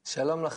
Hello,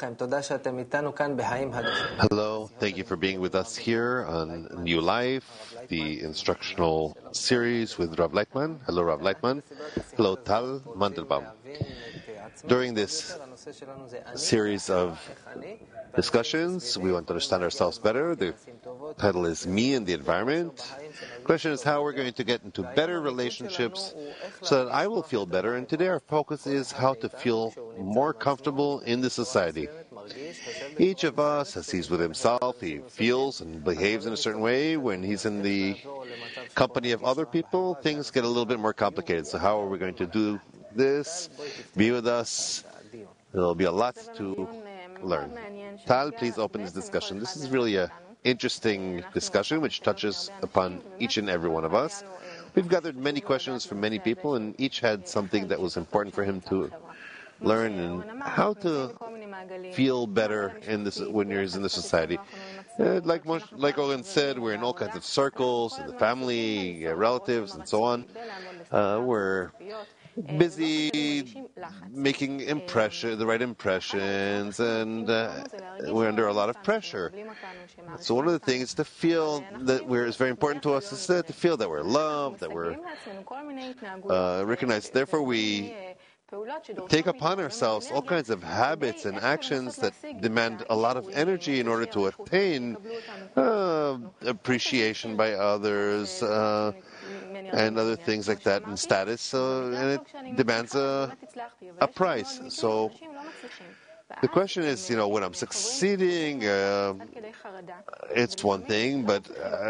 thank you for being with us here on New Life, the instructional series with Rav Leichman. Hello, Rav Leichman. Hello, Tal Mandelbaum. During this series of discussions, we want to understand ourselves better. The title is Me and the Environment. The question is how we're going to get into better relationships so that I will feel better. And today our focus is how to feel more comfortable in the society. Each of us, as he's with himself, he feels and behaves in a certain way. When he's in the company of other people, things get a little bit more complicated. So how are we going to do this? Be with us. There'll be a lot to learn. Tal, please open this discussion. This is really an interesting discussion which touches upon each and every one of us. We've gathered many questions from many people, and each had something that was important for him to learn and how to feel better in this when you're in the society. Like Oren said, we're in all kinds of circles, in the family, relatives, and so on. We're busy making the right impressions, and we're under a lot of pressure. So one of the things to feel that it's very important to us is to feel that we're loved, that we're recognized. Therefore, we take upon ourselves all kinds of habits and actions that demand a lot of energy in order to attain appreciation by others and other things like that, and status, and it demands a price. So the question is, when I'm succeeding, it's one thing, but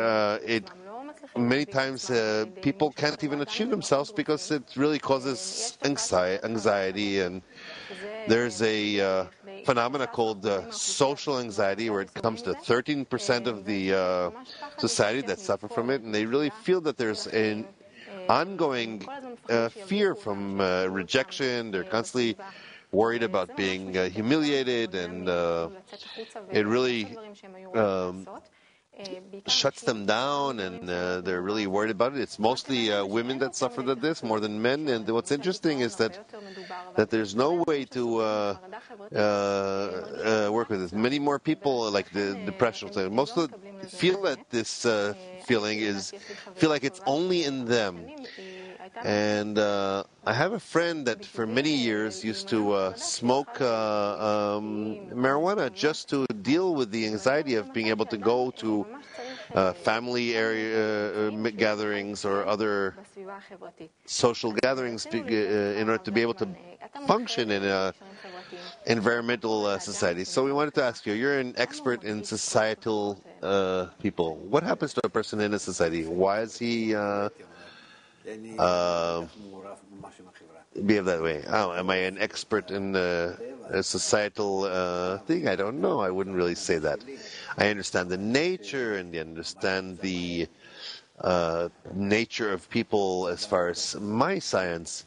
many times people can't even achieve themselves because it really causes anxiety, and there's a phenomena called social anxiety, where it comes to 13% of the society that suffer from it, and they really feel that there's an ongoing fear from rejection. They're constantly worried about being humiliated, and it really shuts them down, and they're really worried about it. It's mostly women that suffer from this more than men. And what's interesting is that there's no way to work with this. Many more people, like the depression, most of them feel that this feel like it's only in them. And I have a friend that for many years used to smoke marijuana just to deal with the anxiety of being able to go to family area gatherings or other social gatherings in order to be able to function in an environmental society. So we wanted to ask you, you're an expert in societal people. What happens to a person in a society? Why is he behave that way? Am I an expert in a societal thing? I don't know. I wouldn't really say that. I understand the nature, and I understand the nature of people as far as my science.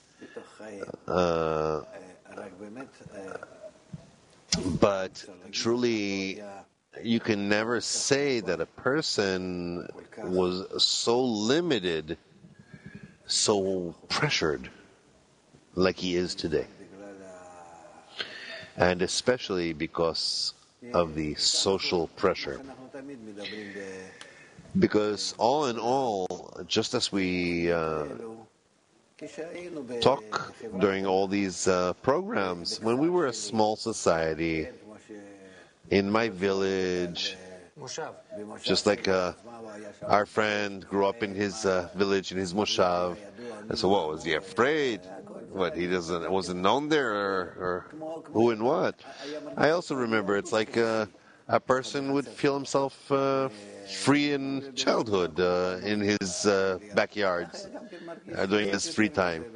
But truly, you can never say that a person was so limited, so pressured like he is today. And especially because of the social pressure. Because all in all, just as we talk during all these programs, when we were a small society, in my village, just like our friend grew up in his village, in his moshav, and so what, was he afraid? What, he wasn't known there, or who and what? I also remember it's like a person would feel himself free in childhood, in his backyards, during his free time.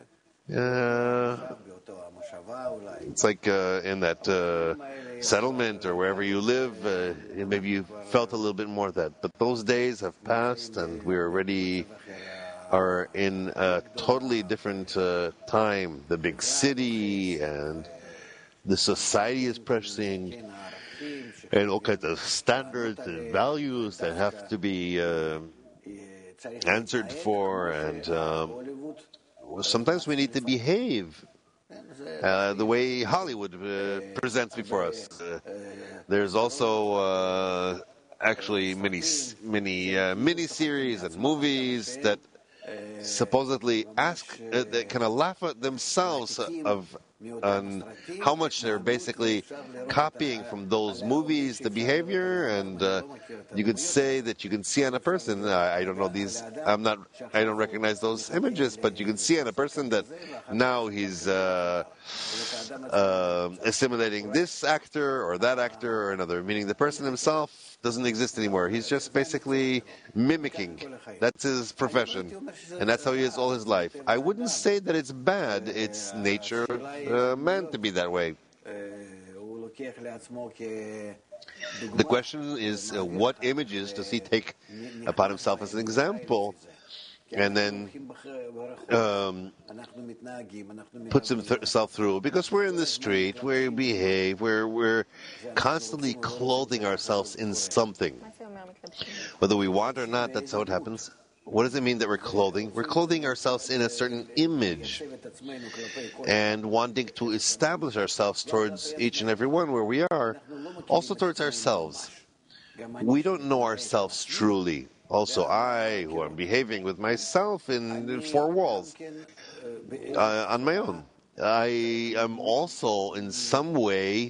It's like in that settlement or wherever you live, maybe you felt a little bit more of that. But those days have passed, and we already are in a totally different time. The big city and the society is pressing, and all kinds of standards and values that have to be answered for, and sometimes we need to behave the way Hollywood presents before us. There's also actually many mini-series and movies that supposedly ask, they kind of laugh at themselves on how much they're basically copying from those movies, the behavior, and you could say that you can see on a person. I don't know these. I don't recognize those images, but you can see on a person that now he's assimilating this actor or that actor or another. Meaning the person himself doesn't exist anymore. He's just basically mimicking. That's his profession, and that's how he is all his life. I wouldn't say that it's bad. It's nature meant to be that way. The question is, what images does he take upon himself as an example, and then puts himself through? Because we're in the street, we behave, we're constantly clothing ourselves in something. Whether we want or not, that's how it happens. What does it mean that we're clothing? We're clothing ourselves in a certain image and wanting to establish ourselves towards each and every one where we are, also towards ourselves. We don't know ourselves truly. Also, I, who am behaving with myself in four walls, on my own, I am also in some way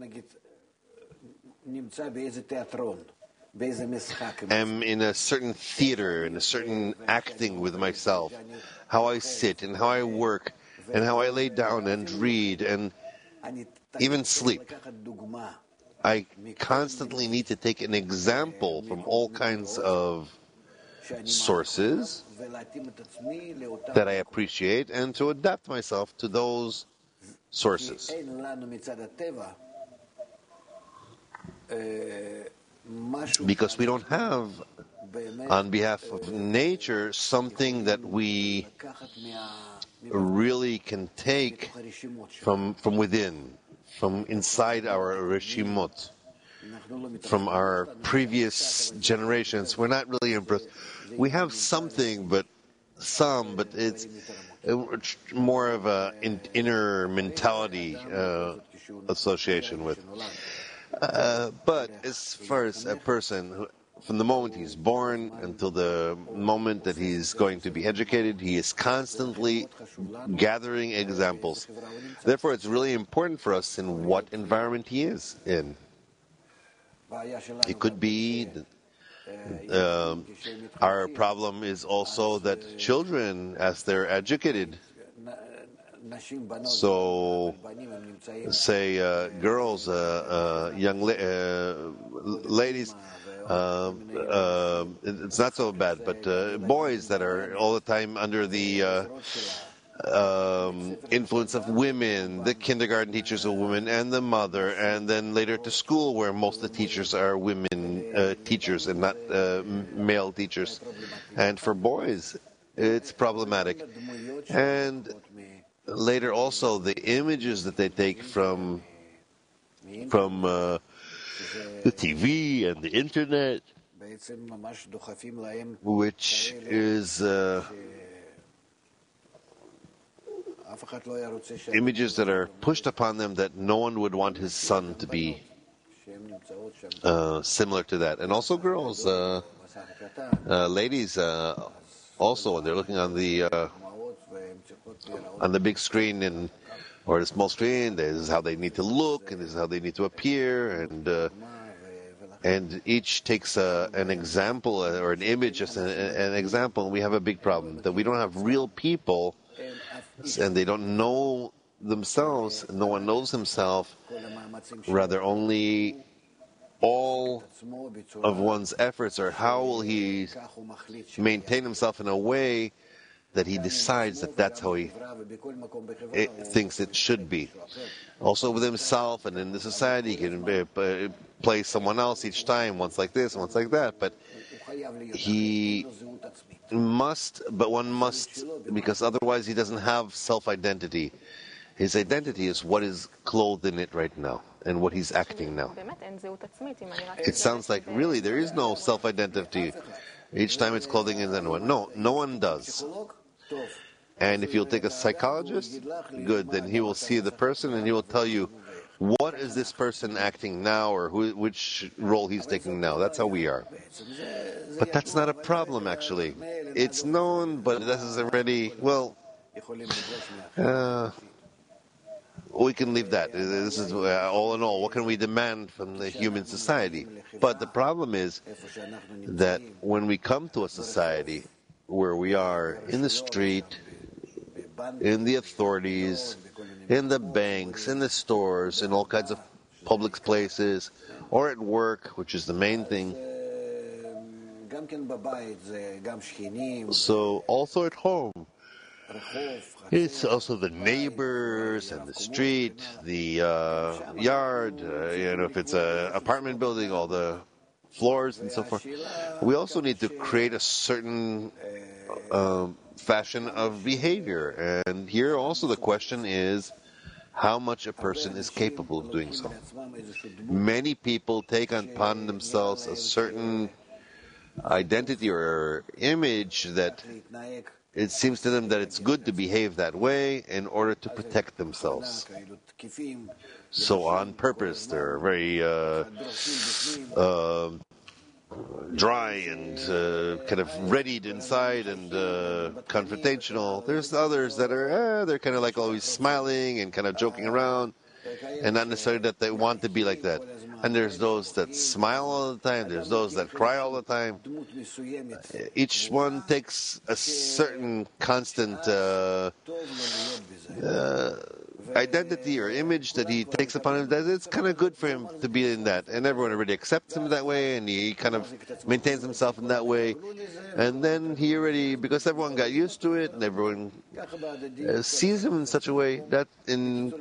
am in a certain theater, in a certain acting with myself, how I sit and how I work and how I lay down and read and even sleep. I constantly need to take an example from all kinds of sources that I appreciate and to adapt myself to those sources. Because we don't have, on behalf of nature, something that we really can take from within, from inside our reshimot, from our previous generations. We're not really impressed. We have something, but it's more of an inner mentality association with. But as far as a person, from the moment he's born until the moment that he's going to be educated, he is constantly gathering examples. Therefore, it's really important for us in what environment he is in. It could be our problem is also that children, as they're educated, so say girls, young ladies, it's not so bad, but boys that are all the time under the influence of women, the kindergarten teachers are women, and the mother, and then later to school where most of the teachers are women teachers and not male teachers. And for boys, it's problematic. And later also the images that they take from the TV and the internet, which is images that are pushed upon them that no one would want his son to be similar to that. And also girls, ladies, also when they're looking on the big screen or the small screen, this is how they need to look and this is how they need to appear, and each takes an example or an image as an example, and we have a big problem that we don't have real people, and they don't know themselves, no one knows himself, rather only all of one's efforts are how will he maintain himself in a way that he decides that that's how he thinks it should be. Also with himself and in the society, he can play someone else each time, once like this, once like that, but one must, because otherwise he doesn't have self-identity. His identity is what is clothed in it right now and what he's acting now. It sounds like really there is no self-identity. Each time it's clothing in anyone. No one does. And if you'll take a psychologist, good, then he will see the person and he will tell you what is this person acting now, or which role he's taking now. That's how we are. But that's not a problem, actually. It's known, but this is already, well, we can leave that. This is all in all, what can we demand from the human society? But the problem is that when we come to a society where we are in the street, in the authorities, in the banks, in the stores, in all kinds of public places, or at work, which is the main thing. So also at home, it's also the neighbors and the street, the yard, if it's an apartment building, all the floors and so forth. We also need to create a certain fashion of behavior. And here also the question is how much a person is capable of doing so. Many people take upon themselves a certain identity or image that it seems to them that it's good to behave that way in order to protect themselves. So on purpose, they're very dry and kind of readied inside and confrontational. There's others that are they're kind of like always smiling and kind of joking around, and not necessarily that they want to be like that. And there's those that smile all the time. There's those that cry all the time. Each one takes a certain constant identity or image that he takes upon him, that it's kind of good for him to be in that, and everyone already accepts him that way, and he kind of maintains himself in that way, and then he already, because everyone got used to it and everyone sees him in such a way that in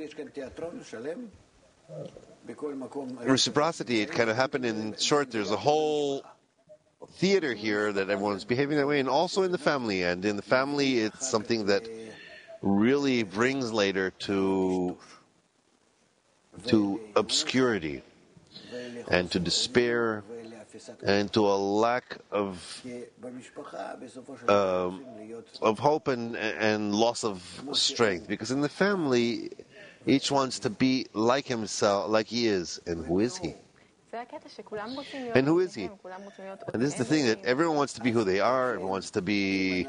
reciprocity it kind of happened. In short, there's a whole theater here that everyone's behaving that way, and also in the family, and in the family it's something that really brings later to obscurity and to despair and to a lack of hope and loss of strength. Because in the family, each wants to be like himself, like he is. And who is he? And who is he? And this is the thing, that everyone wants to be who they are. Everyone wants to be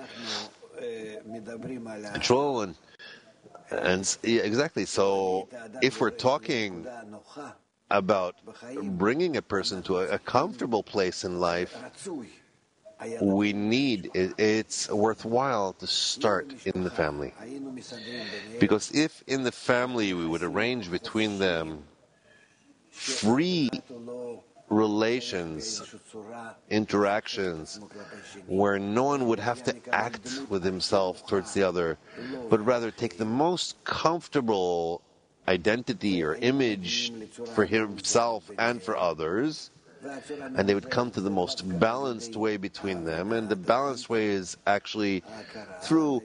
control and yeah, exactly. So if we're talking about bringing a person to a comfortable place in life, we need it's worthwhile to start in the family. Because if in the family we would arrange between them free relations, interactions, where no one would have to act with himself towards the other, but rather take the most comfortable identity or image for himself and for others, and they would come to the most balanced way between them. And the balanced way is actually through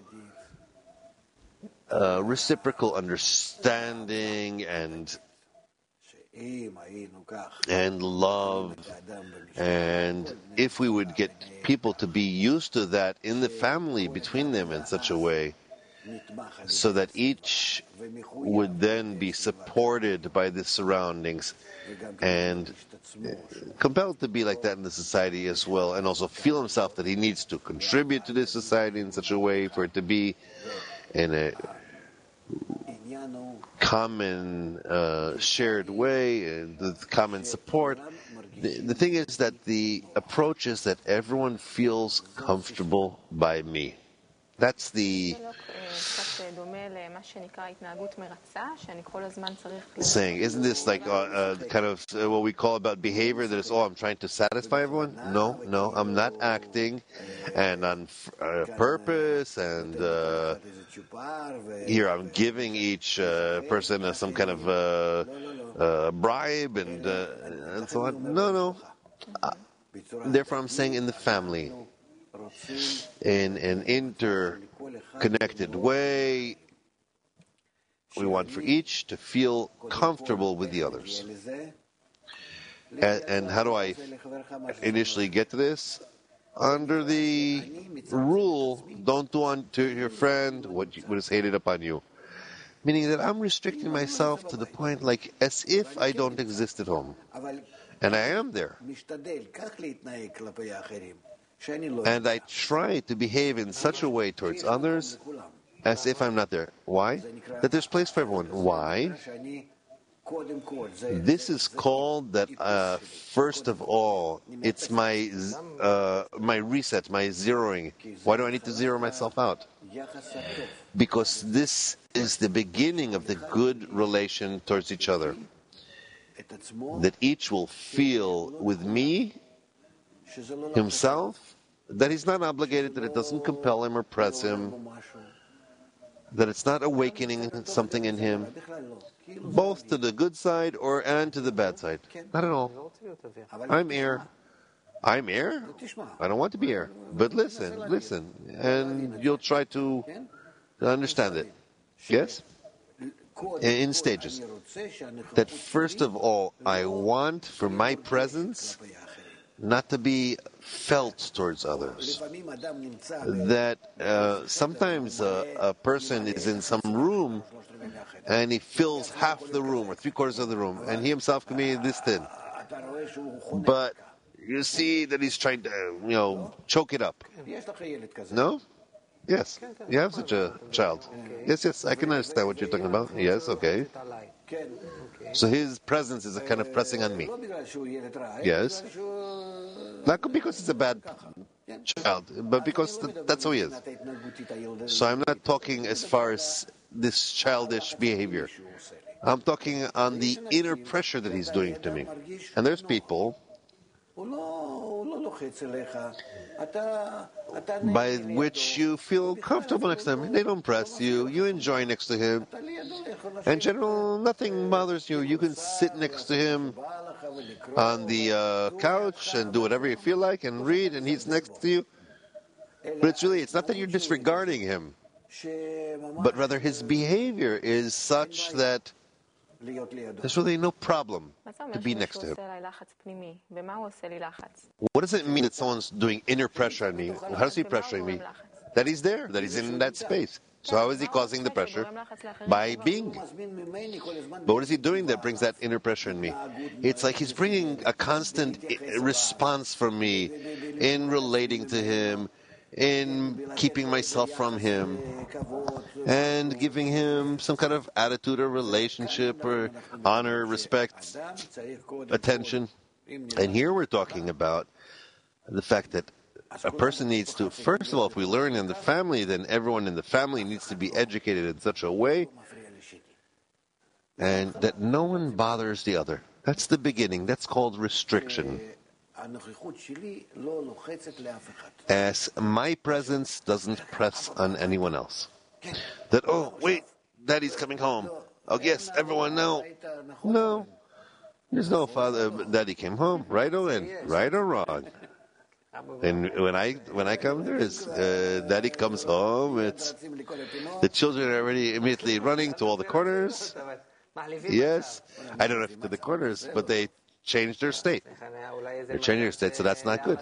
reciprocal understanding and love. And if we would get people to be used to that in the family between them in such a way, so that each would then be supported by the surroundings and compelled to be like that in the society as well, and also feel himself that he needs to contribute to this society in such a way for it to be in a common shared way, the common support. The thing is that the approach is that everyone feels comfortable by me. That's the saying. Isn't this like kind of what we call about behavior, that is, I'm trying to satisfy everyone? No, I'm not acting and on purpose, and here I'm giving each person some kind of bribe and so on. No. Therefore, I'm saying in the family, in an interconnected way, we want for each to feel comfortable with the others. And how do I initially get to this? under the rule, don't do unto your friend what is hated upon you. Meaning that I'm restricting myself to the point like as if I don't exist at home. And I am there. And I try to behave in such a way towards others as if I'm not there. Why? That there's place for everyone. Why? This is called that, first of all, it's my reset, my zeroing. Why do I need to zero myself out? Because this is the beginning of the good relation towards each other. That each will feel with me, himself, that he's not obligated, that it doesn't compel him or press him, that it's not awakening something in him, both to the good side and to the bad side. Not at all. I'm here. I'm here? I don't want to be here. But listen, and you'll try to understand it. Yes? In stages. That first of all, I want for my presence not to be felt towards others. That sometimes a person is in some room and he fills half the room or 3/4 of the room, and he himself can be this thin. But you see that he's trying to, choke it up. No? Yes. You have such a child. Yes, I can understand what you're talking about. Yes, okay. So his presence is a kind of pressing on me. Yes. Not because he's a bad child, but because that's who he is. So I'm not talking as far as this childish behavior. I'm talking on the inner pressure that he's doing to me. And there's people by which you feel comfortable next to him. They don't press you. You enjoy next to him. In general, nothing bothers you. You can sit next to him on the couch and do whatever you feel like and read, and he's next to you. But it's not that you're disregarding him, but rather his behavior is such that there's really no problem to be next to him. What does it mean that someone's doing inner pressure on me? How is he pressuring me? That he's there, that he's in that space. So how is he causing the pressure? By being. But what is he doing that brings that inner pressure in me? It's like he's bringing a constant response from me in relating to him, in keeping myself from him, and giving him some kind of attitude or relationship or honor, respect, attention. And here we're talking about the fact that a person needs to, first of all, if we learn in the family, then everyone in the family needs to be educated in such a way and that no one bothers the other. That's the beginning. That's called restriction. As my presence doesn't press on anyone else. That, oh, wait, Daddy's coming home. Oh, yes, everyone know. No. There's no father. Daddy came home, right or in, right or wrong. And when I come, there is Daddy comes home. It's the children are already immediately running to all the corners. Yes, I don't know if to the corners, but they changed their state. They're changing their state, so that's not good.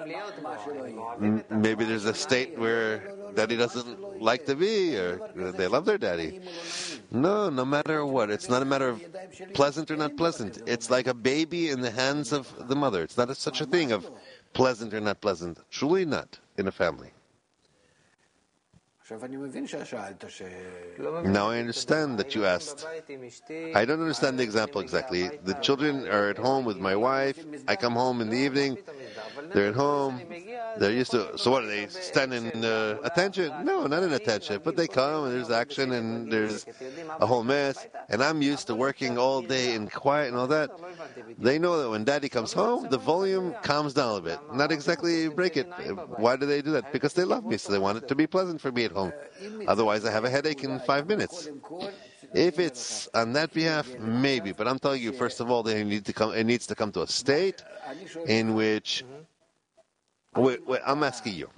Maybe there's a state where Daddy doesn't like to be, or they love their daddy. No matter what, it's not a matter of pleasant or not pleasant. It's like a baby in the hands of the mother. It's not such a thing of pleasant or not pleasant. Truly not in a family. Now I understand that you asked. I don't understand the example exactly. The children are at home with my wife. I come home in the evening. They're at home. They're used to. So what are they? Stand in attention? No, not in attention. But they come and there's action and there's a whole mess. And I'm used to working all day in quiet and all that. They know that when Daddy comes home, the volume calms down a bit. Not exactly break it. Why do they do that? Because they love me, so they want it to be pleasant for me at home. Otherwise, I have a headache in 5 minutes. If it's on that behalf, maybe. But I'm telling you, first of all, it needs to come to a state in which. I'm asking you.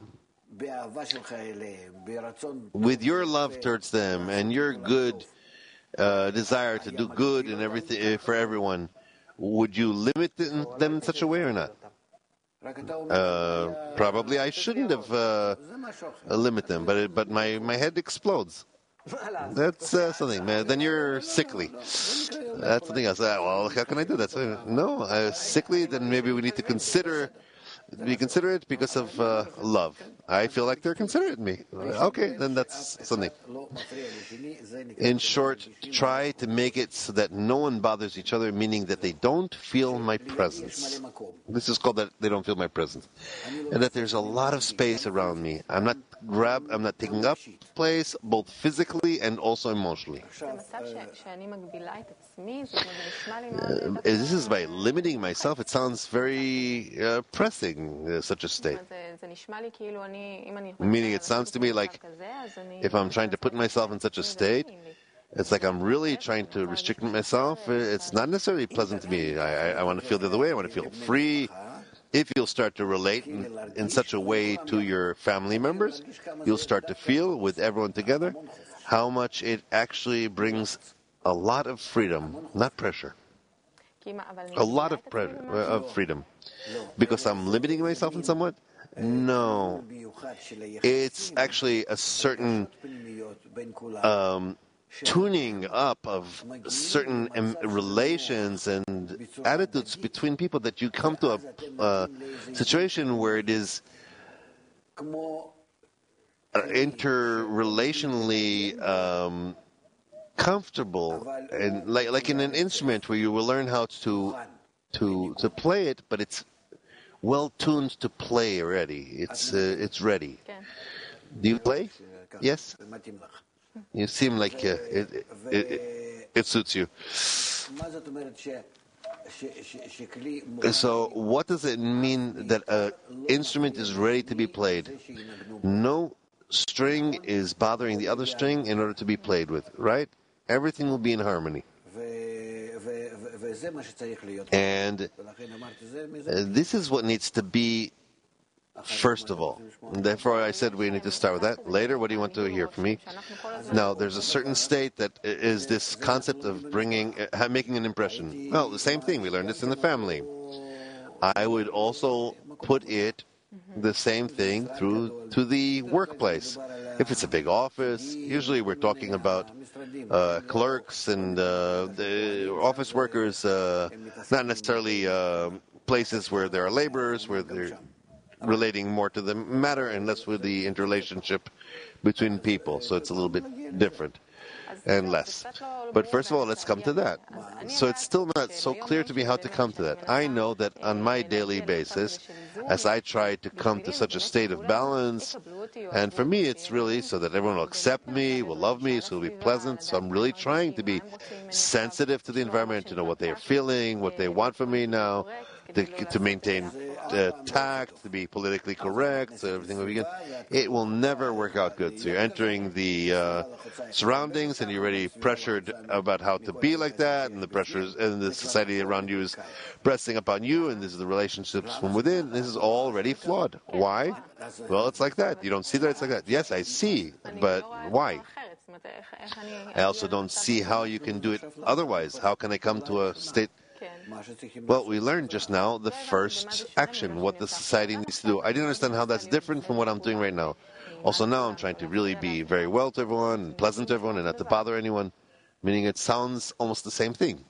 With your love towards them and your good desire to do good and everything for everyone, would you limit them in such a way or not? Probably I shouldn't have limited them, but my head explodes. That's something, man. Then you're sickly. That's something else. Well, how can I do that? So, no, sickly. Then maybe we need to be considerate because of love. I feel like they're considerate me. Okay, then that's something. In short, try to make it so that no one bothers each other, meaning that they don't feel my presence. This is called that they don't feel my presence, and that there's a lot of space around me. I'm not taking up place, both physically and also emotionally. This is by limiting myself. It sounds very pressing, such a state. Meaning, it sounds to me like if I'm trying to put myself in such a state, it's like I'm really trying to restrict myself. It's not necessarily pleasant to me. I want to feel the other way. I want to feel free. If you'll start to relate in such a way to your family members, you'll start to feel with everyone together how much it actually brings a lot of freedom, not pressure. A lot of freedom. Because I'm limiting myself in somewhat? No. It's actually a certain tuning up of certain relations and attitudes between people that you come to a situation where it is interrelationally comfortable, and like in an instrument where you will learn how to play it, but it's well tuned to play already. It's ready. Do you play? Yes. You seem like it suits you. So what does it mean that an instrument is ready to be played? No string is bothering the other string in order to be played with, right? Everything will be in harmony. And this is what needs to be first of all. And therefore I said we need to start with that. Later, what do you want to hear from me? Now, there's a certain state that is this concept of making an impression. Well, the same thing. We learned this in the family. I would also put it the same thing to the workplace. If it's a big office, usually we're talking about clerks and the office workers, not necessarily places where there are laborers, where they're relating more to the matter and less with the interrelationship between people. So it's a little bit different and less. But first of all, let's come to that. So it's still not so clear to me how to come to that. I know that on my daily basis, as I try to come to such a state of balance, and for me it's really so that everyone will accept me, will love me, so it'll be pleasant. So I'm really trying to be sensitive to the environment, to know what they're feeling, what they want from me now, to maintain tact, to be politically correct, so everything will be good. It will never work out good. So you're entering the surroundings and you're already pressured about how to be like that, and the pressures and the society around you is pressing upon you, and this is the relationships from within. This is already flawed. Why? Well, it's like that. You don't see that it's like that. Yes, I see, but why? I also don't see how you can do it otherwise. How can I come to a state? Well, we learned just now the first action, what the society needs to do. I didn't understand how that's different from what I'm doing right now. Also now I'm trying to really be very well to everyone, and pleasant to everyone, and not to bother anyone, meaning it sounds almost the same thing.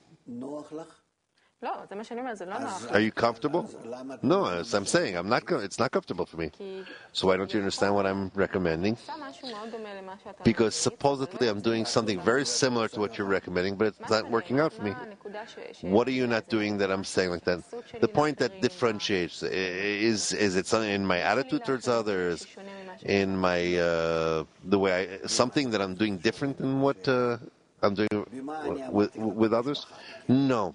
Are you comfortable? No, as I'm saying, it's not comfortable for me. So why don't you understand what I'm recommending? Because supposedly I'm doing something very similar to what you're recommending, but it's not working out for me. What are you not doing that I'm saying like that? The point that differentiates, is it something in my attitude towards others, in my something that I'm doing different than what I'm doing with others? No.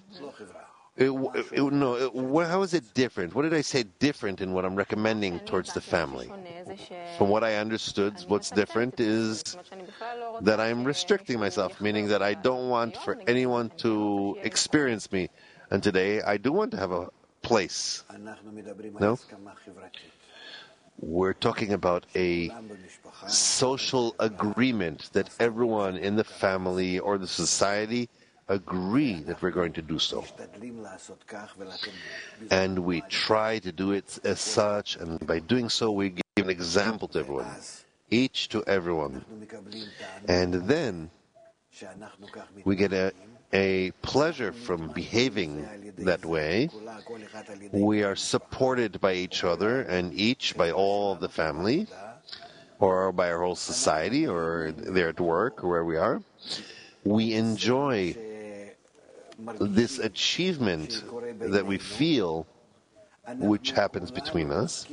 How is it different? What did I say different in what I'm recommending towards the family? From what I understood, what's different is that I'm restricting myself, meaning that I don't want for anyone to experience me. And today, I do want to have a place. No? We're talking about a social agreement that everyone in the family or the society agree that we're going to do so. And we try to do it as such, and by doing so we give an example to everyone, each to everyone. And then we get a pleasure from behaving that way. We are supported by each other, and each by all the family, or by our whole society, or there at work, or where we are. We enjoy this achievement that we feel, which happens between us.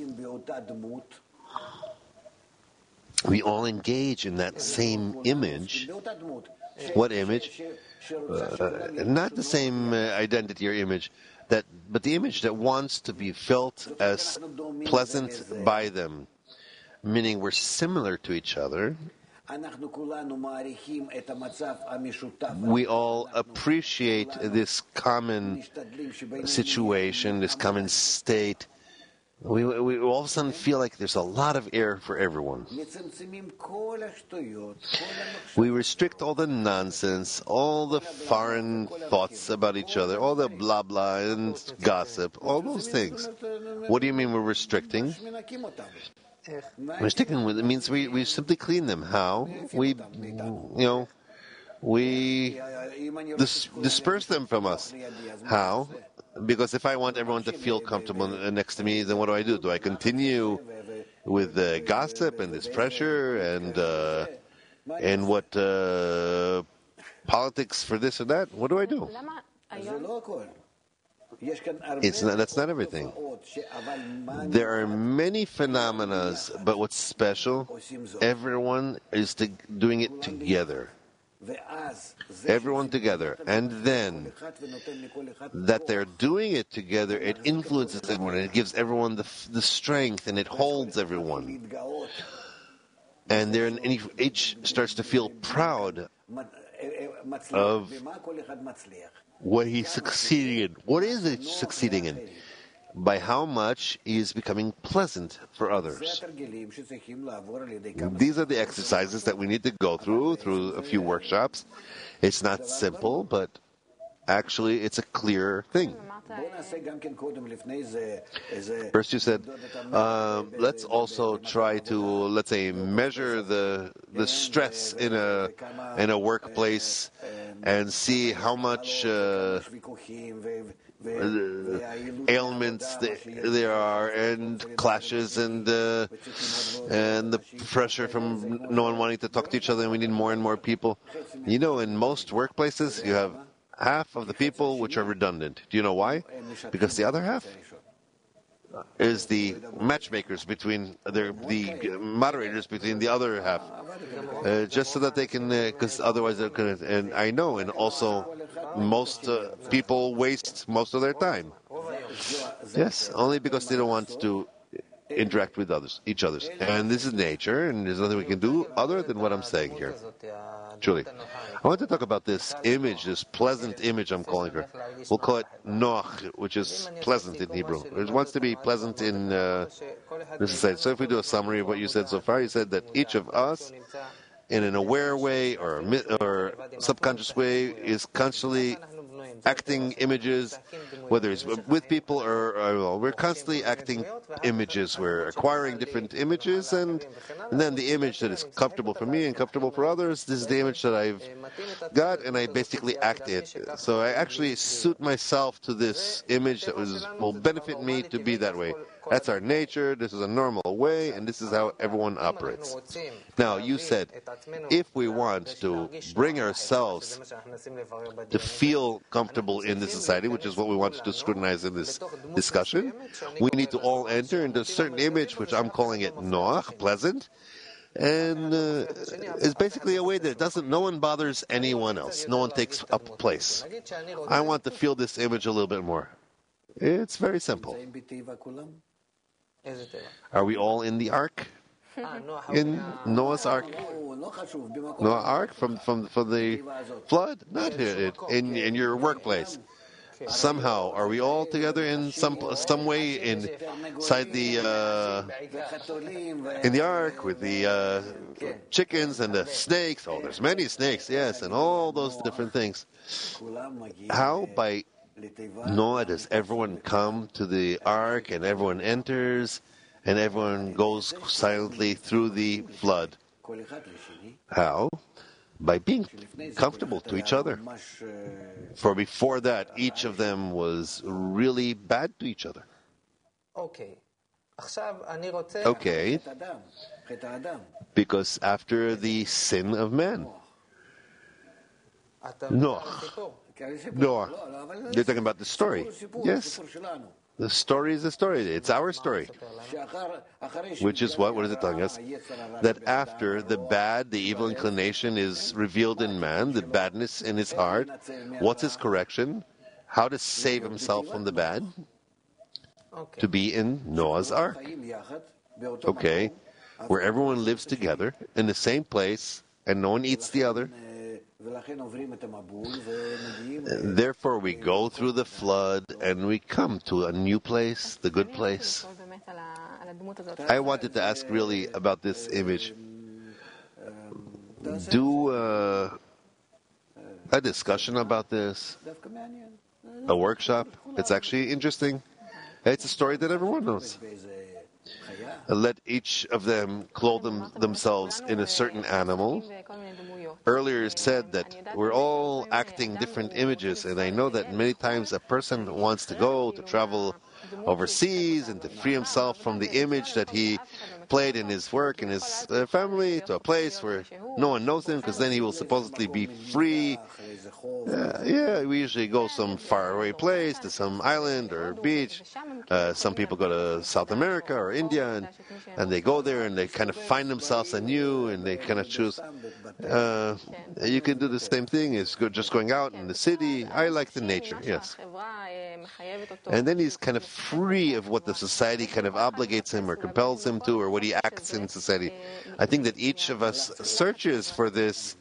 We all engage in that same image. What image? Not the same identity or image, but the image that wants to be felt as pleasant by them, meaning we're similar to each other. We all appreciate this common situation, this common state. We all of a sudden feel like there's a lot of air for everyone. We restrict all the nonsense, all the foreign thoughts about each other, all the blah blah and gossip, all those things. What do you mean we're restricting? Restricting it means we simply clean them. How? We disperse them from us. How? Because if I want everyone to feel comfortable next to me, then what do? Do I continue with the gossip and this pressure and what politics for this or that? What do? That's not everything. There are many phenomena, but what's special? Everyone is doing it together. Everyone together. And then that they're doing it together, it influences everyone, and it gives everyone the strength, and it holds everyone. And each starts to feel proud of what he's succeeding in. What is it succeeding in? By how much he is becoming pleasant for others. These are the exercises that we need to go through a few workshops. It's not simple, but actually it's a clear thing. First you said, let's also try to, let's say, measure the stress in a workplace and see how much ailments there are, and clashes, and the pressure from no one wanting to talk to each other, and we need more and more people. You know, in most workplaces, you have half of the people which are redundant. Do you know why? Because the other half is the matchmakers between the moderators between the other half, just so that they can, because otherwise they're going to. And I know, and also most people waste most of their time. Yes, only because they don't want to interact with each other. And this is nature, and there's nothing we can do other than what I'm saying here. Julie, I want to talk about this image, this pleasant image I'm calling her. We'll call it Noach, which is pleasant in Hebrew. It wants to be pleasant in this society. So if we do a summary of what you said so far, you said that each of us, in an aware way or subconscious way, is constantly acting images, whether it's with people or we're constantly acting images. We're acquiring different images, and then the image that is comfortable for me and comfortable for others, this is the image that I've got, and I basically act it. So I actually suit myself to this image that will benefit me to be that way. That's our nature, this is a normal way, and this is how everyone operates. Now, you said, if we want to bring ourselves to feel comfortable in this society, which is what we want to scrutinize in this discussion, we need to all enter into a certain image, which I'm calling it Noach, pleasant, and it's basically a way that no one bothers anyone else. No one takes up place. I want to feel this image a little bit more. It's very simple. Are we all in the ark? In Noah's ark? Noah's ark from the flood? Not in your workplace. somehow, are we all together in some way inside in the ark with the chickens and the snakes? Oh, there's many snakes, yes, and all those different things. How by Noah does everyone come to the ark and everyone enters and everyone goes silently through the flood? How? By being comfortable to each other. For before that, each of them was really bad to each other. Okay, because after the sin of man, Noah. You're talking about the story. Yes. The story is the story. It's our story. Which is what? What is it telling us? That after the bad, the evil inclination is revealed in man, the badness in his heart, what's his correction? How to save himself from the bad? To be in Noah's Ark. Okay. Where everyone lives together in the same place and no one eats the other. Therefore, we go through the flood and we come to a new place, the good place. I wanted to ask really about this image. Do a discussion about this, a workshop. It's actually interesting. It's a story that everyone knows. Let each of them clothe themselves in a certain animal. Earlier said that we're all acting different images, and I know that many times a person wants to travel overseas and to free himself from the image that he played in his work, in his family, to a place where no one knows him, because then he will supposedly be free. We usually go some faraway place, to some island or beach. Some people go to South America or India, and they go there and they kind of find themselves anew, and they kind of choose. You can do the same thing as just going out in the city. I like the nature, yes. And then he's kind of free of what the society kind of obligates him or compels him to, or what he acts in society. I think that each of us searches for this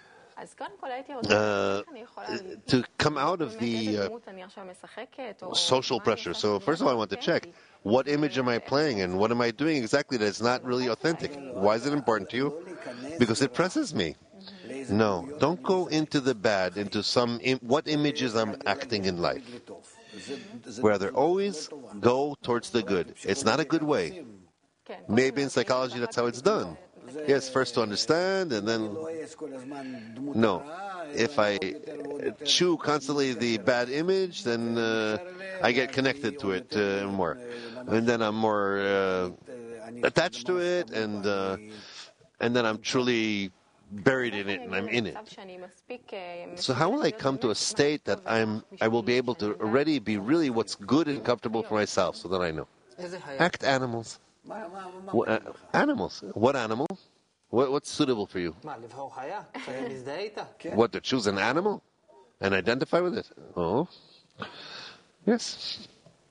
to come out of the social pressure. So first of all, I want to check, what image am I playing and what am I doing exactly that is not really authentic? Why is it important to you? Because it presses me. No, don't go into the bad, into what images I'm acting in life. Rather, always go towards the good. It's not a good way. Maybe in psychology that's how it's done. Yes, first to understand, and then... No. If I chew constantly the bad image, then I get connected to it more. And then I'm more attached to it, and then I'm truly buried in it, and I'm in it. So how will I come to a state that I will be able to already be really what's good and comfortable for myself, so that I know? Act animals. Animals. What animal? What's suitable for you? What, to choose an animal and identify with it? Oh, yes.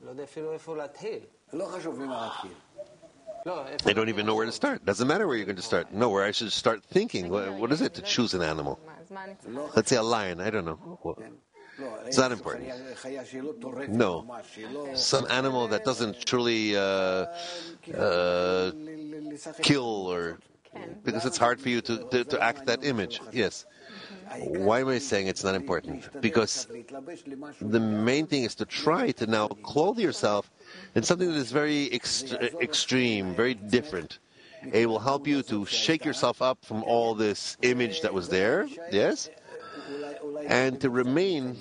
I don't even know where to start. Doesn't matter where you're going to start. No, where I should start thinking. What is it to choose an animal? Let's say a lion. I don't know. It's not important. No. Some animal that doesn't truly kill, or because it's hard for you to act that image. Yes. Why am I saying it's not important? Because the main thing is to try to now clothe yourself in something that is very extreme, very different. It will help you to shake yourself up from all this image that was there, yes? And to remain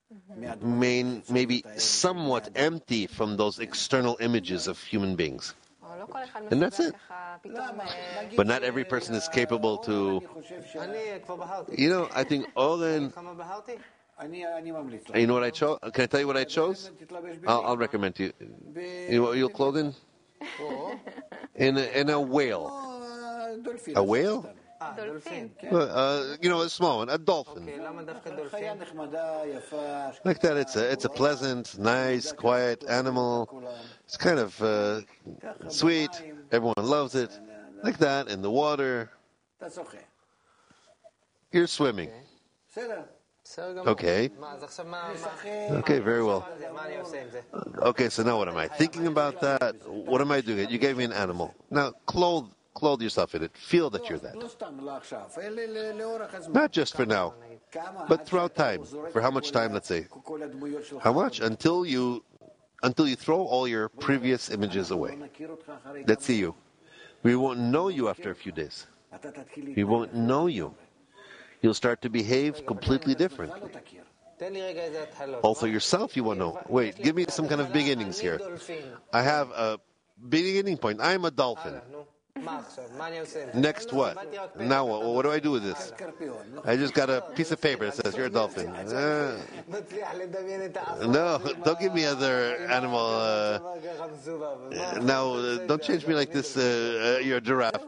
maybe somewhat empty from those external images of human beings. And that's it. But not every person is capable to... I think Oren... You know what I chose? Can I tell you what I chose? I'll recommend to you. You know what you'll clothe in? In a whale. A whale? A small one, a dolphin. Like that, it's a pleasant, nice, quiet animal. It's kind of sweet. Everyone loves it. Like that, in the water. You're swimming. Okay. Okay, very well. Okay, so now what am I thinking about that? What am I doing? You gave me an animal. Now clothe yourself in it. Feel that you're that. Not just for now, but throughout time. For how much time, let's say? How much? Until you throw all your previous images away. Let's see you. We won't know you after a few days. We won't know you. You'll start to behave completely differently. Also yourself you won't know. Wait, give me some kind of beginnings here. I have a beginning point. I'm a dolphin. Next what? Now what? What do I do with this? I just got a piece of paper that says you're a dolphin. No, don't give me other animal. Now, don't change me like this. You're a giraffe.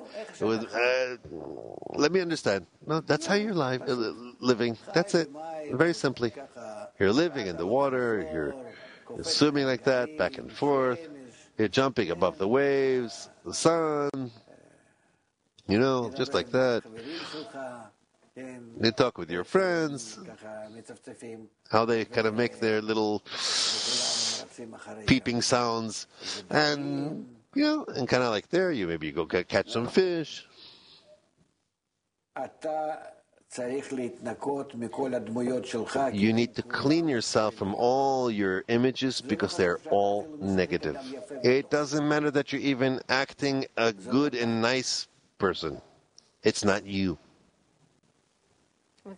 Let me understand. No, that's how you're living. That's it. Very simply. You're living in the water. You're swimming like that, back and forth. You're jumping above the waves, the sun, just like that. You talk with your friends, how they kind of make their little peeping sounds, and kind of like there, maybe you go catch some fish. You need to clean yourself from all your images because they're all negative. It doesn't matter that you're even acting a good and nice person. It's not you. But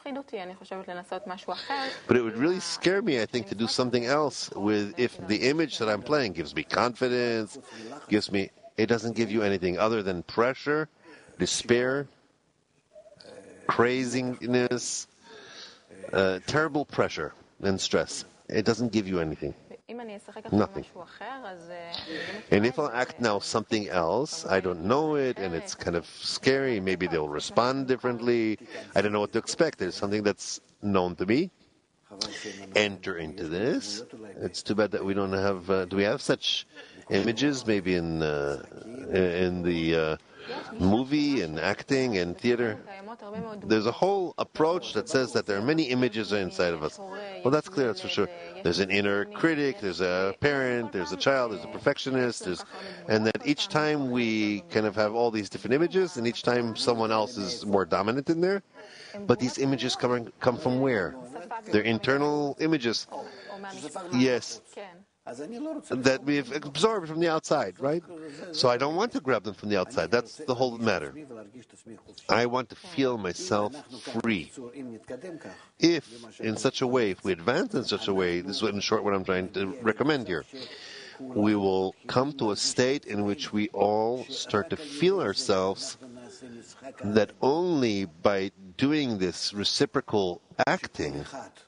it would really scare me, I think, to do something else if the image that I'm playing gives me confidence, it doesn't give you anything other than pressure, despair, craziness, terrible pressure and stress. It doesn't give you anything. Nothing. And if I'll act now something else, I don't know it, and it's kind of scary. Maybe they'll respond differently. I don't know what to expect. There's something that's known to me. Enter into this. It's too bad that we don't have. Do we have such images? Maybe in the movie and acting and theater. There's a whole approach that says that there are many images inside of us. Well, that's clear, that's for sure. There's an inner critic, there's a parent, there's a child, there's a perfectionist, and that each time we kind of have all these different images, and each time someone else is more dominant in there. But these images come from where? They're internal images. Yes. That we've absorbed from the outside, right? So I don't want to grab them from the outside. That's the whole matter. I want to feel myself free. If we advance in such a way, this is in short what I'm trying to recommend here, we will come to a state in which we all start to feel ourselves that only by doing this reciprocal acting,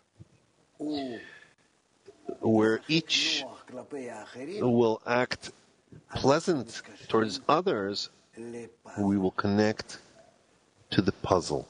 where each will act pleasant towards others, we will connect to the puzzle.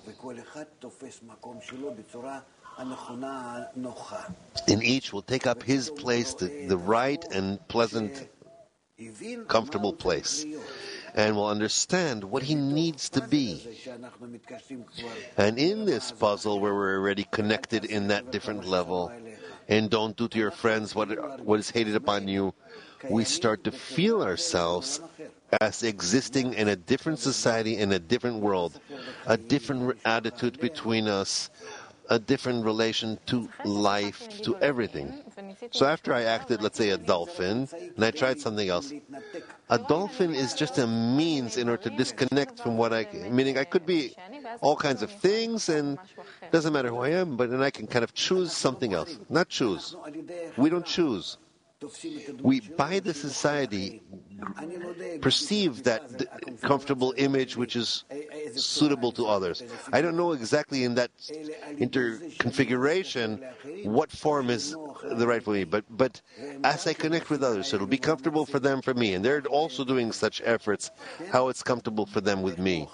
And each will take up his place, the right and pleasant, comfortable place, and will understand what he needs to be. And in this puzzle, where we're already connected in that different level, and don't do to your friends what is hated upon you, we start to feel ourselves as existing in a different society, in a different world, a different attitude between us, a different relation to life, to everything. So after I acted, let's say, a dolphin, and I tried something else, a dolphin is just a means in order to disconnect from meaning I could be all kinds of things, and it doesn't matter who I am, but then I can kind of choose something else. Not choose. We don't choose. We, by the society, perceive that comfortable image which is suitable to others. I don't know exactly in that interconfiguration what form is the right for me, but as I connect with others, so it'll be comfortable for them, for me, and they're also doing such efforts, how it's comfortable for them with me.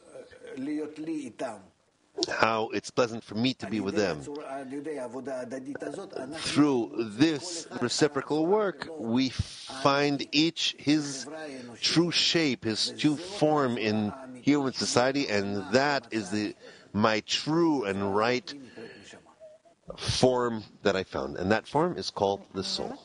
How it's pleasant for me to be with them. Through this reciprocal work, we find each his true shape, his true form in human society, and that is the my true and right form that I found. And that form is called the soul.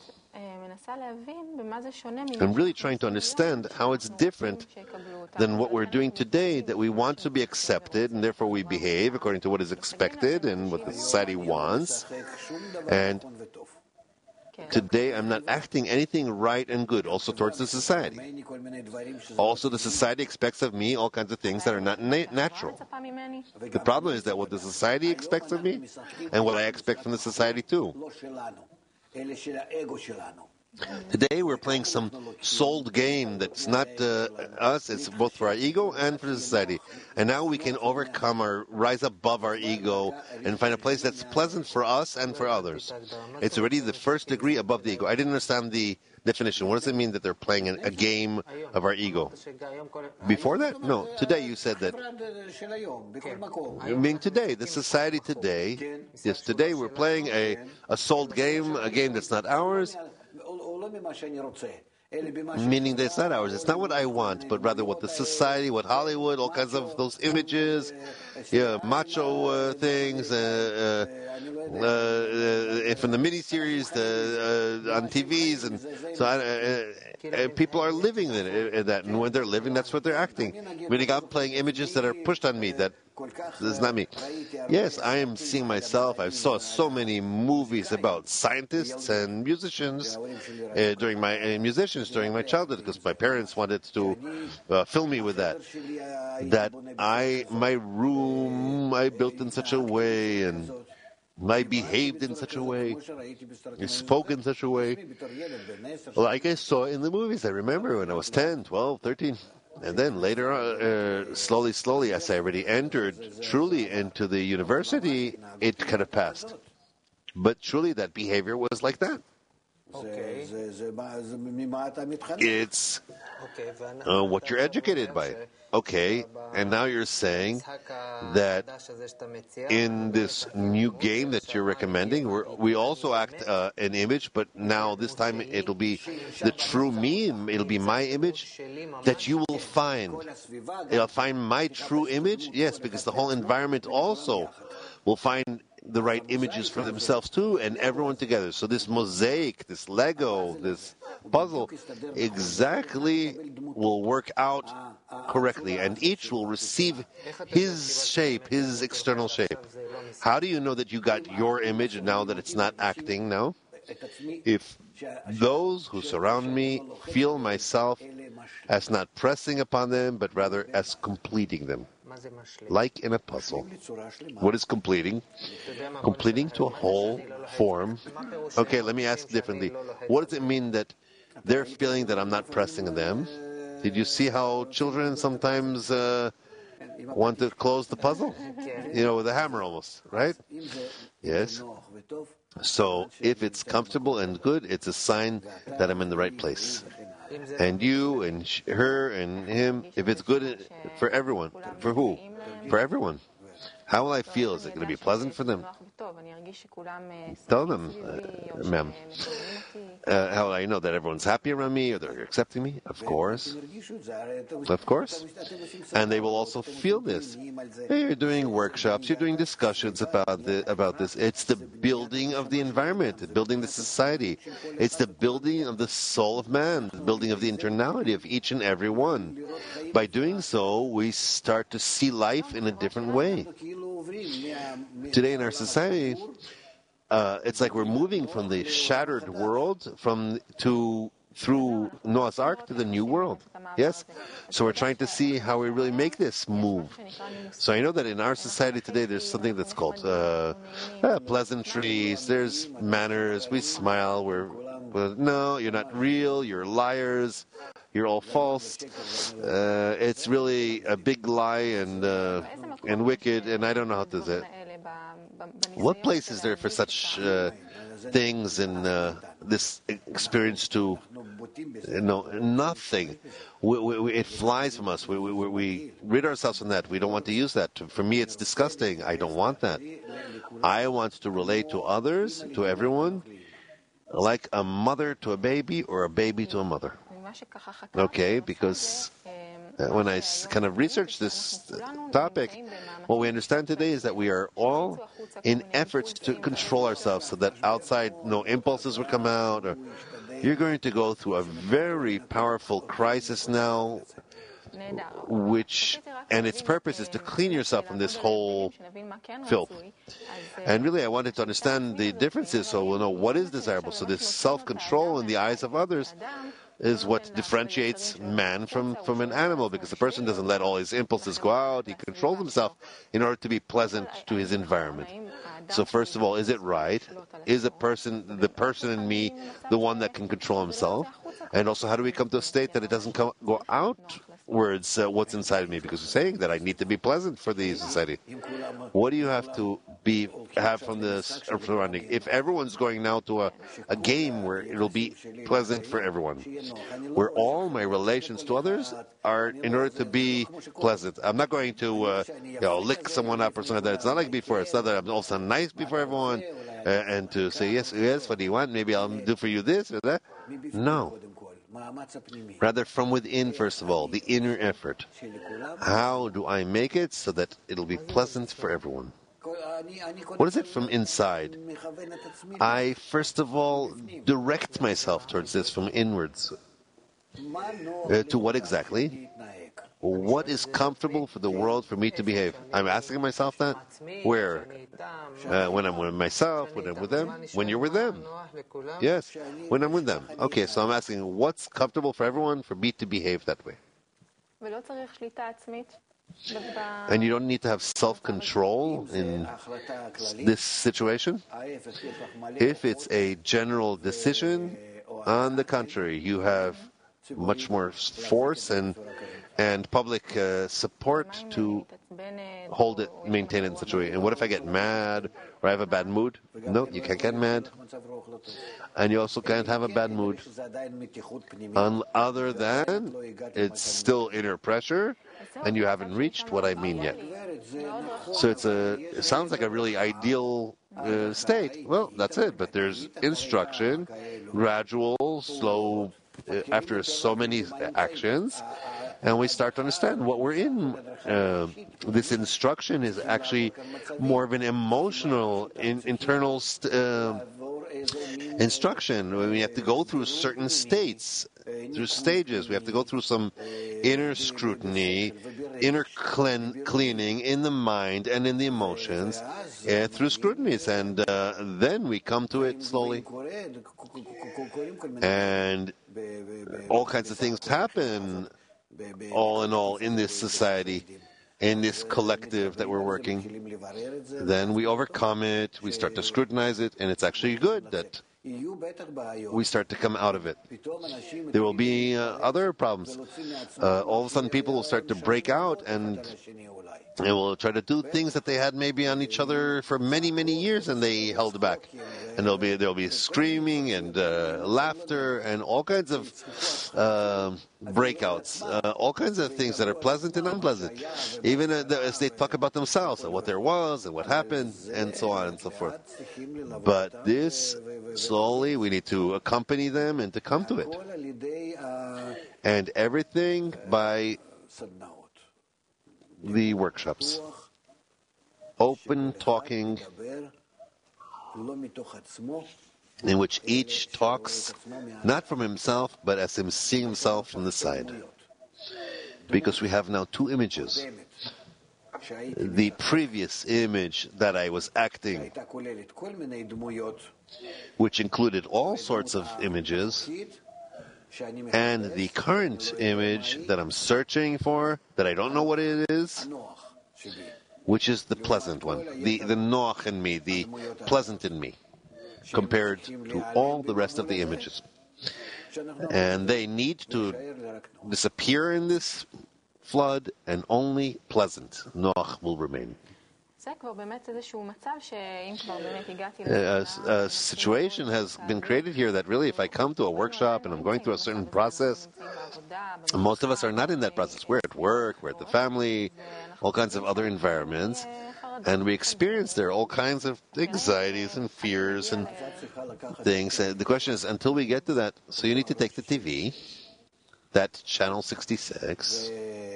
I'm really trying to understand how it's different than what we're doing today, that we want to be accepted, and therefore we behave according to what is expected and what the society wants. And today I'm not acting anything right and good, also towards the society. Also, the society expects of me all kinds of things that are not natural. The problem is that what the society expects of me, and what I expect from the society too. Today we're playing some souled game that's not us, it's both for our ego and for the society. And now we can rise above our ego and find a place that's pleasant for us and for others. It's already the first degree above the ego. I didn't understand the definition. What does it mean that they're playing a game of our ego? Before that? No. Today you said that. I mean today, the society today. Yes, today we're playing a souled game, a game that's not ours. Meaning that it's not ours. It's not what I want, but rather what the society, what Hollywood, all kinds of those images, macho things, from the miniseries on TVs, and so people are living in that, and when they're living, that's what they're acting. Meaning I'm playing images that are pushed on me, that this is not me. Yes, I am seeing myself. I saw so many movies about scientists and musicians during my childhood, because my parents wanted to film me with that. That my room I built in such a way, and I behaved in such a way, I spoke in such a way, like I saw in the movies. I remember when I was 10, 12, 13. And then later on, slowly, as I already entered truly into the university, it kind of passed. But truly that behavior was like that. Okay. It's what you're educated by. Okay, and now you're saying that in this new game that you're recommending, we also act an image, but now this time it'll be the true me, it'll be my image that you will find. It'll find my true image, yes, because the whole environment also will find the right images for themselves too, and everyone together. So this mosaic, this Lego, this puzzle, exactly will work out correctly, and each will receive his shape, his external shape. How do you know that you got your image now that it's not acting now? If those who surround me feel myself as not pressing upon them, but rather as completing them. Like in a puzzle. What is completing? Completing to a whole form. Okay, let me ask differently. What does it mean that they're feeling that I'm not pressing on them? Did you see how children sometimes want to close the puzzle? With a hammer almost, right? Yes. So if it's comfortable and good, it's a sign that I'm in the right place. And you and her and him, if it's good for everyone. For who? For everyone. How will I feel? Is it going to be pleasant for them? Tell them, ma'am. How will I know that everyone's happy around me or they're accepting me? Of course. Of course. And they will also feel this. Hey, you're doing workshops, you're doing discussions about this. It's the building of the environment, building the society. It's the building of the soul of man, the building of the internality of each and every one. By doing so, we start to see life in a different way. Today in our society, it's like we're moving from the shattered world through Noah's Ark to the new world. Yes? So we're trying to see how we really make this move. So I know that in our society today there's something that's called pleasantries, there's manners, we smile, no, you're not real, you're liars, you're all false. It's really a big lie and wicked, and I don't know how to say it. What place is there for such things in this experience to nothing? It flies from us. We rid ourselves from that. We don't want to use that. For me, it's disgusting. I don't want that. I want to relate to others, to everyone, like a mother to a baby or a baby to a mother. Okay, because when I kind of researched this topic, what we understand today is that we are all in efforts to control ourselves so that outside no impulses will come out. Or you're going to go through a very powerful crisis now, and its purpose is to clean yourself from this whole filth. And really, I wanted to understand the differences so we'll know what is desirable. So this self-control in the eyes of others is what differentiates man from an animal, because the person doesn't let all his impulses go out. He controls himself in order to be pleasant to his environment. So first of all, is it right? Is the person in me, the one that can control himself? And also, how do we come to a state that it doesn't go outwards what's inside me? Because we're saying that I need to be pleasant for the society. What do you have to have from the surrounding? If everyone's going now to a game where it'll be pleasant for everyone, where all my relations to others are in order to be pleasant. I'm not going to lick someone up or something like that. It's not like before. It's not that I'm also nice before everyone and to say, yes, what do you want? Maybe I'll do for you this or that. No. Rather from within, first of all, the inner effort. How do I make it so that it'll be pleasant for everyone? What is it from inside? I, first of all, direct myself towards this from inwards. To what exactly? What is comfortable for the world for me to behave? I'm asking myself that. Where? When I'm with myself, when I'm with them, when you're with them. Yes, when I'm with them. Okay, so I'm asking what's comfortable for everyone for me to behave that way. And you don't need to have self-control in this situation. If it's a general decision, on the contrary, you have much more force and public support to hold it, maintain it in such a way. And what if I get mad or I have a bad mood? No, you can't get mad. And you also can't have a bad mood. Other than it's still inner pressure and you haven't reached what I mean yet. So it sounds like a really ideal state. Well, that's it. But there's instruction, gradual, slow, after so many actions, and we start to understand what we're in. This instruction is actually more of an emotional, internal instruction. We have to go through certain states, through stages. We have to go through some inner scrutiny, inner cleaning in the mind and in the emotions through scrutinies, and then we come to it slowly. And all kinds of things happen, all in all, in this society, in this collective that we're working. Then we overcome it, we start to scrutinize it, and it's actually good that we start to come out of it. There will be other problems. All of a sudden people will start to break out and will try to do things that they had maybe on each other for many, many years and they held back. And there'll be screaming and laughter and all kinds of breakouts, all kinds of things that are pleasant and unpleasant. Even as they talk about themselves and what there was and what happened and so on and so forth. But this, slowly, we need to accompany them and to come to it. And everything by the workshops. Open talking, in which each talks not from himself, but as him seeing himself from the side. Because we have now two images. The previous image that I was acting, which included all sorts of images, and the current image that I'm searching for, that I don't know what it is, which is the pleasant one, the noach in me, the pleasant in me, compared to all the rest of the images. And they need to disappear in this flood, and only pleasant noach will remain. A situation has been created here that really, if I come to a workshop and I'm going through a certain process, most of us are not in that process. We're at work, we're at the family, all kinds of other environments, and we experience there all kinds of anxieties and fears and things. And the question is, until we get to that, so you need to take the TV, that channel 66,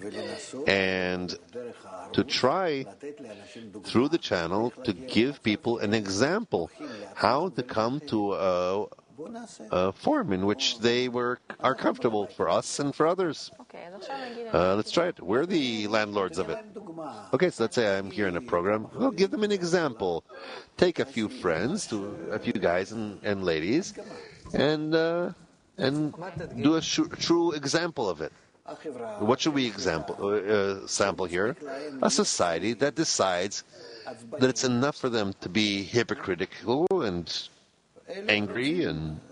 and to try through the channel to give people an example how to come to a form in which they are comfortable for us and for others. Let's try it. We're the landlords of it. Okay, so let's say I'm here in a program. Well, give them an example. Take a few friends, a few guys and ladies, and do a true example of it. What should we sample here? A society that decides that it's enough for them to be hypocritical and angry,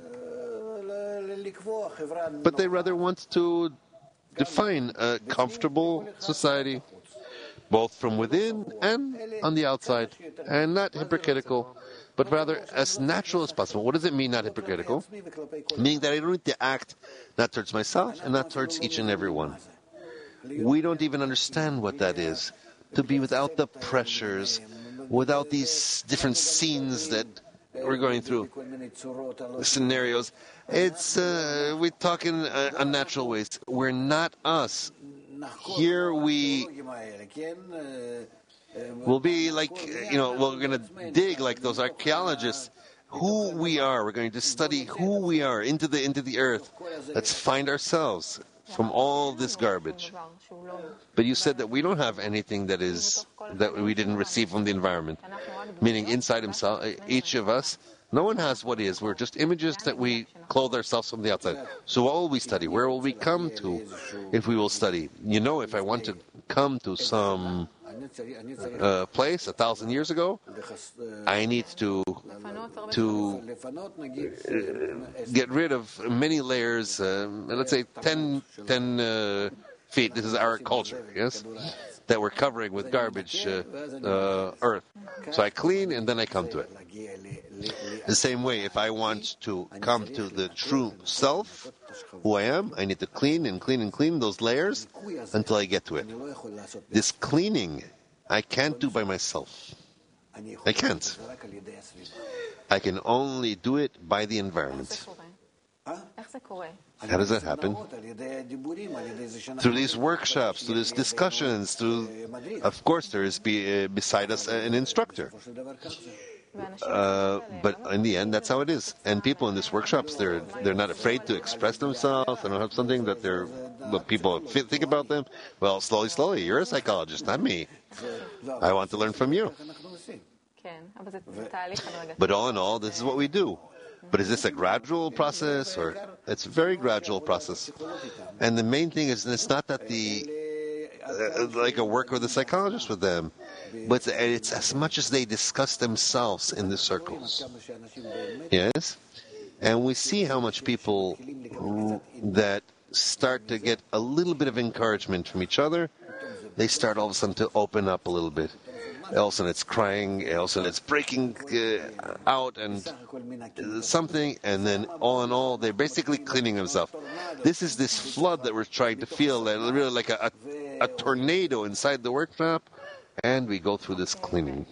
but they rather want to define a comfortable society, both from within and on the outside, and not hypocritical, but rather as natural as possible. What does it mean, not hypocritical? Meaning that I don't need to act not towards myself and not towards each and every one. We don't even understand what that is. To be without the pressures, without these different scenes that we're going through, scenarios. We talk in unnatural ways. We're not us. Here we will be like, we're going to dig like those archaeologists. Who we are. We're going to study who we are into the earth. Let's find ourselves from all this garbage. But you said that we don't have anything that we didn't receive from the environment. Meaning inside himself, each of us, no one has what is. We're just images that we clothe ourselves from the outside. So what will we study? Where will we come to if we will study? If I want to come to some place 1,000 years ago, I need to get rid of many layers, let's say 10 feet. This is our culture, yes? That we're covering with garbage earth. So I clean and then I come to it. The same way, if I want to come to the true self, who I am, I need to clean and clean and clean those layers until I get to it. This cleaning, I can't do by myself. I can't. I can only do it by the environment. How does that happen? Through these workshops, through these discussions, of course, there is beside us an instructor. But in the end, that's how it is. And people in these workshops, they're not afraid to express themselves. They don't have something that people think about them. Well, slowly, you're a psychologist, not me. I want to learn from you. But all in all, this is what we do. But is this a gradual process, or it's a very gradual process? And the main thing is, it's not that like a work with a psychologist with them, but it's as much as they discuss themselves in the circles. Yes? And we see how much people that start to get a little bit of encouragement from each other, they start all of a sudden to open up a little bit. Else and it's crying, else and it's breaking out and something, and then all in all, they're basically cleaning themselves. This is this flood that we're trying to feel, really like a tornado inside the workshop, and we go through this cleaning.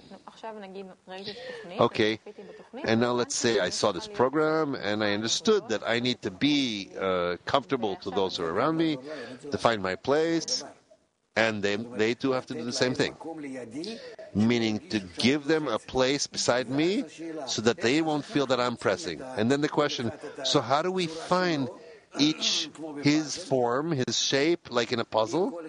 Okay, and now let's say I saw this program and I understood that I need to be comfortable to those who are around me, to find my place. And they too have to do the same thing. Meaning to give them a place beside me so that they won't feel that I'm pressing. And then the question, so how do we find each his form, his shape, like in a puzzle,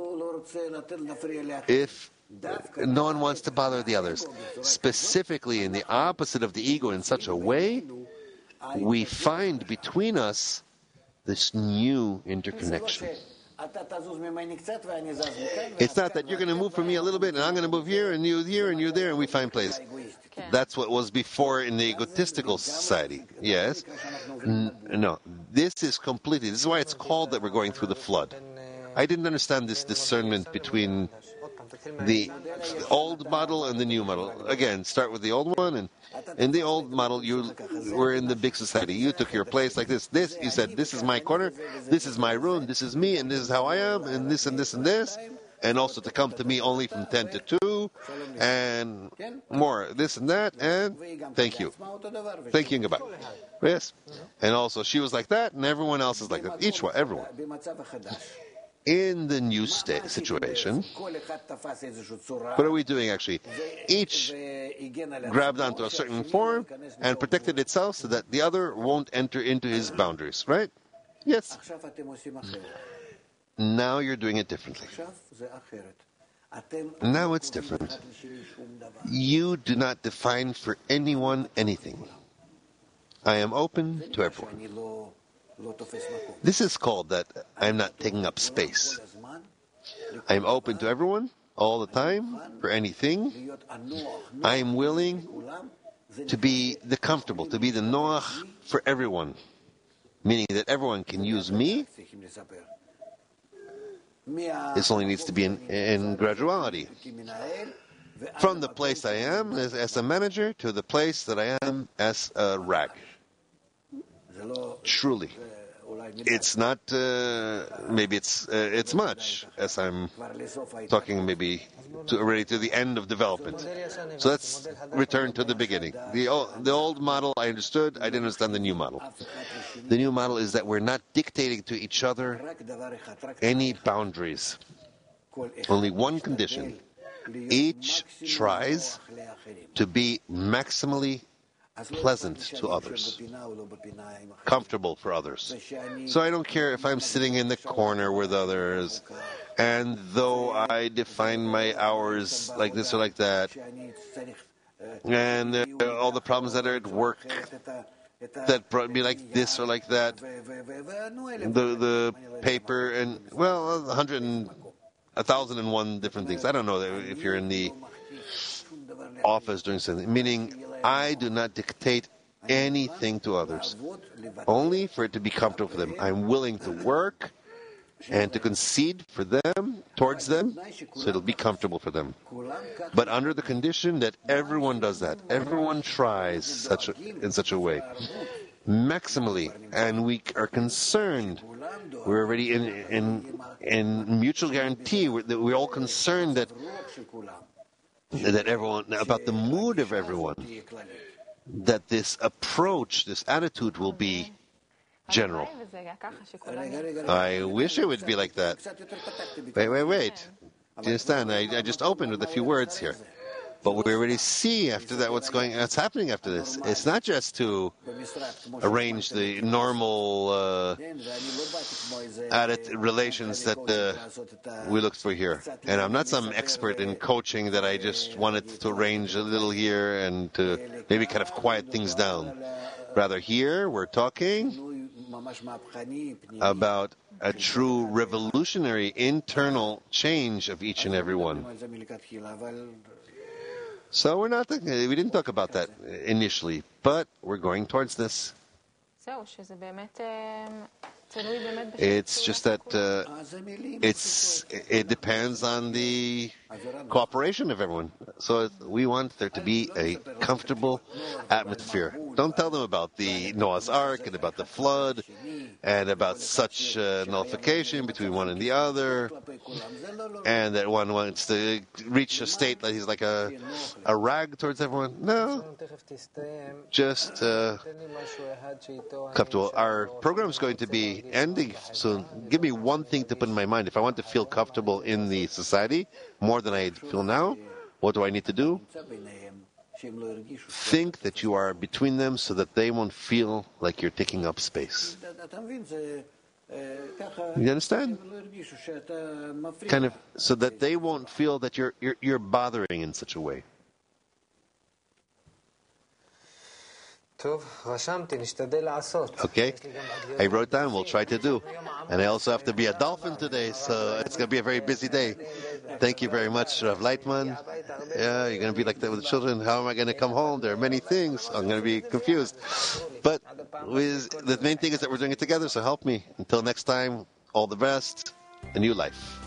if no one wants to bother the others? Specifically in the opposite of the ego in such a way, we find between us this new interconnection. It's not that you're going to move from me a little bit and I'm going to move here and you there and we find place. That's what was before in the egotistical society. Yes? No. This is why it's called that we're going through the flood. I didn't understand this discernment between the old model and the new model. Again, start with the old one, and in the old model, you were in the big society. You took your place like this. You said, this is my corner, this is my room, this is me, and this is how I am, and this and this and this. And also to come to me only from 10 to 2, and more, this and that, and thank you. Thank you and goodbye. Yes. And also, she was like that, and everyone else is like that. Everyone. in the new situation. What are we doing actually? Each grabbed onto a certain form and protected itself so that the other won't enter into his boundaries, right? Yes. Now you're doing it differently. Now it's different. You do not define for anyone anything. I am open to everyone. This is called that I'm not taking up space. I am open to everyone all the time for anything. I am willing to be the comfortable, to be the noach for everyone, meaning that everyone can use me. This only needs to be in graduality. From the place I am as a manager to the place that I am as a rag. Truly. It's not, maybe it's much, as I'm talking maybe already to the end of development. So let's return to the beginning. The old model I understood, I didn't understand the new model. The new model is that we're not dictating to each other any boundaries. Only one condition. Each tries to be maximally pleasant to others, comfortable for others. So I don't care if I'm sitting in the corner with others, and though I define my hours like this or like that, and all the problems that are at work that brought me like this or like that, the paper, and well, 1,001 different things. I don't know if you're in the office doing something, meaning I do not dictate anything to others, only for it to be comfortable for them. I'm willing to work and to concede for them, towards them, so it'll be comfortable for them. But under the condition that everyone does that, everyone tries in such a way, maximally, and we are concerned. We're already in mutual guarantee. We're all concerned that everyone, about the mood of everyone, that this approach, this attitude will be general. I wish it would be like that. Wait. Do you understand? I just opened with a few words here. But we already see after that what's happening after this. It's not just to arrange the normal relations that we looked for here. And I'm not some expert in coaching that I just wanted to arrange a little here and to maybe kind of quiet things down. Rather, here we're talking about a true revolutionary internal change of each and every one. So we didn't talk about that initially, but we're going towards this. It's just that it depends on the cooperation of everyone. So we want there to be a comfortable atmosphere. Don't tell them about the Noah's Ark and about the flood and about such nullification between one and the other, and that one wants to reach a state that he's like a rag towards everyone. No, just comfortable. Our program is going to be ending soon. Give me one thing to put in my mind. If I want to feel comfortable in the society more than I feel now, what do I need to do? Think that you are between them so that they won't feel like you're taking up space. You understand? Kind of, so that they won't feel that you're bothering in such a way. Okay, I wrote down, we'll try to do. And I also have to be a dolphin today, so it's going to be a very busy day. Thank you very much, Rav Leitman. Yeah, you're going to be like that with the children. How am I going to come home? There are many things. I'm going to be confused. But the main thing is that we're doing it together, so help me. Until next time, all the best. A new life.